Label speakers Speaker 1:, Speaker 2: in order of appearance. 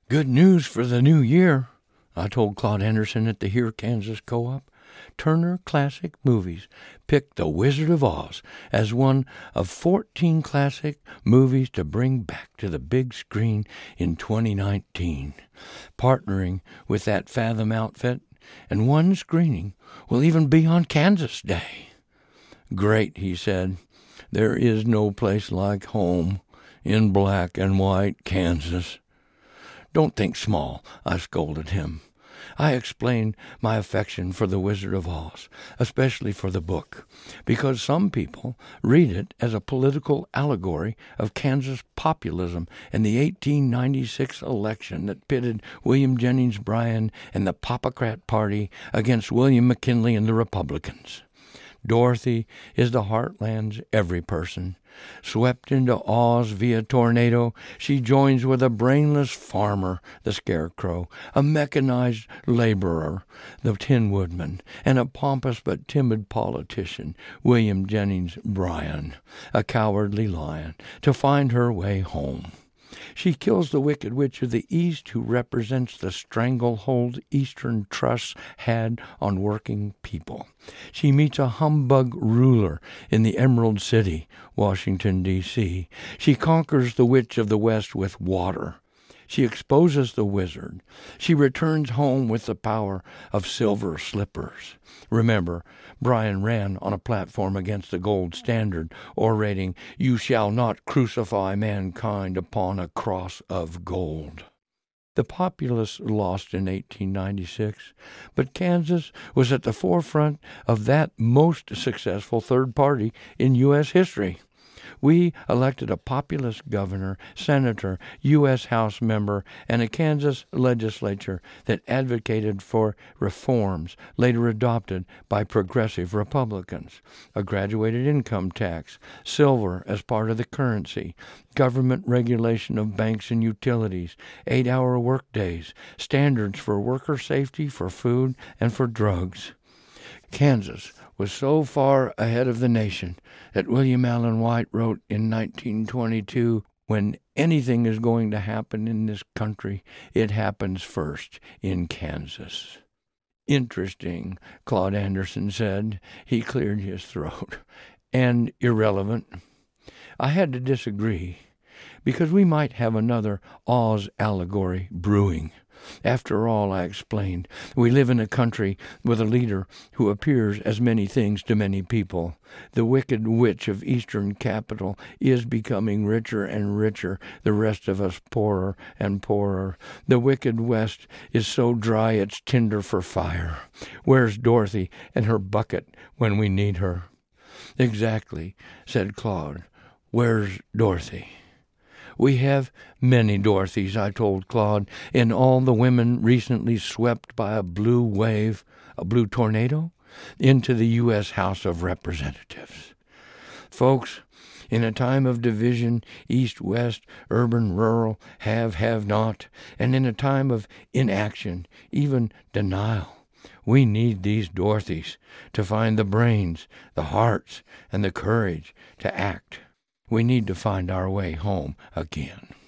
Speaker 1: Good news for the new year, I told Claude Henderson at the Here Kansas Co-op. Turner Classic Movies picked The Wizard of Oz as one of 14 classic movies to bring back to the big screen in 2019, partnering with that Fathom outfit, and one screening will even be on Kansas Day. Great, he said. There is no place like home in black and white Kansas. Don't think small, I scolded him. I explained my affection for The Wizard of Oz, especially for the book, because some people read it as a political allegory of Kansas populism in the 1896 election that pitted William Jennings Bryan and the Popocrat Party against William McKinley and the Republicans. Dorothy is the heartland's every person. Swept into Oz via tornado, she joins with a brainless farmer, the Scarecrow, a mechanized laborer, the Tin Woodman, and a pompous but timid politician, William Jennings Bryan, a cowardly lion, to find her way home. She kills the Wicked Witch of the East, who represents the stranglehold Eastern trusts had on working people. She meets a humbug ruler in the Emerald City, Washington, D.C. She conquers the Witch of the West with water. She exposes the wizard. She returns home with the power of silver slippers. Remember, Bryan ran on a platform against the gold standard, orating, "You shall not crucify mankind upon a cross of gold." The populace lost in 1896, but Kansas was at the forefront of that most successful third party in U.S. history. We elected a populist governor, senator, U.S. House member, and a Kansas legislature that advocated for reforms later adopted by progressive Republicans: a graduated income tax, silver as part of the currency, government regulation of banks and utilities, 8-hour workdays, standards for worker safety, for food, and for drugs. Kansas was so far ahead of the nation that William Allen White wrote in 1922, "When anything is going to happen in this country, it happens first in Kansas." Interesting, Claude Anderson said. He cleared his throat. And irrelevant. I had to disagree, because we might have another Oz allegory brewing. After all, I explained, we live in a country with a leader who appears as many things to many people. The Wicked Witch of Eastern Capital is becoming richer and richer, the rest of us poorer and poorer. The Wicked West is so dry it's tinder for fire. Where's Dorothy and her bucket when we need her? Exactly, said Claude. Where's Dorothy? We have many Dorothys, I told Claude, in all the women recently swept by a blue wave, a blue tornado, into the U.S. House of Representatives. Folks, in a time of division, east-west, urban-rural, have-not, and in a time of inaction, even denial, we need these Dorothys to find the brains, the hearts, and the courage to act. We need to find our way home again.